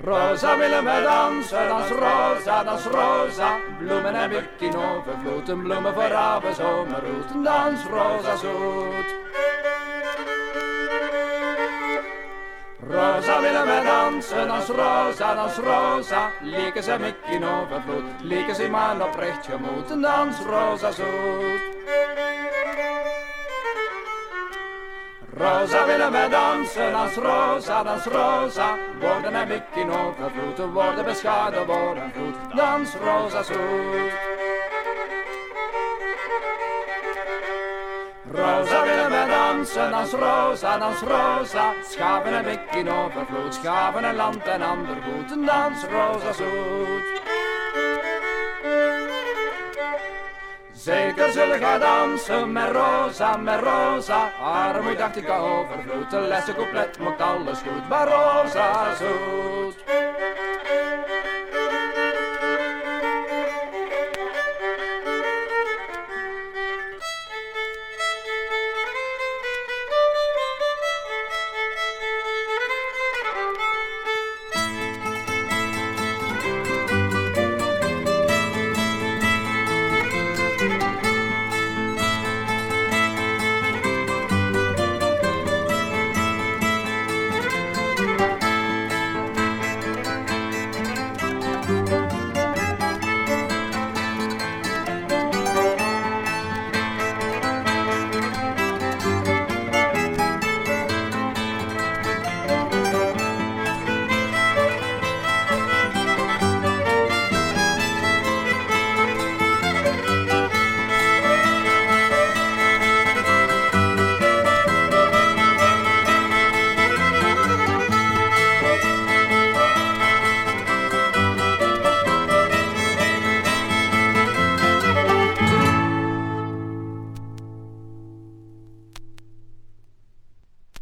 Rosa willen we dansen, dans rosa, dans rosa. Bloemen heb ik in overvloed, en bloemen voor oude zomerroet. Dans rosa zoet. Rosa willen we dansen, dans rosa, dans rosa. Liekes heb ik in overvloed, liekes in mijn oprecht gemoed. Dans rosa zoet. Rosa willen we dansen, dans rosa, dans rosa. Woorden heb ik in overvloed, woorden beschaden worden vloed. Dans rosa zoet. Rosa willen we dansen, dans rosa, dans rosa. Schapen heb ik in overvloed, schapen en land en ander goed. Dans rosa zoet. Zeker zullen gij dansen met rosa, met rosa. Armoede dacht ik overvloed, de lessen couplet maakt alles goed. Maar rosa zoet.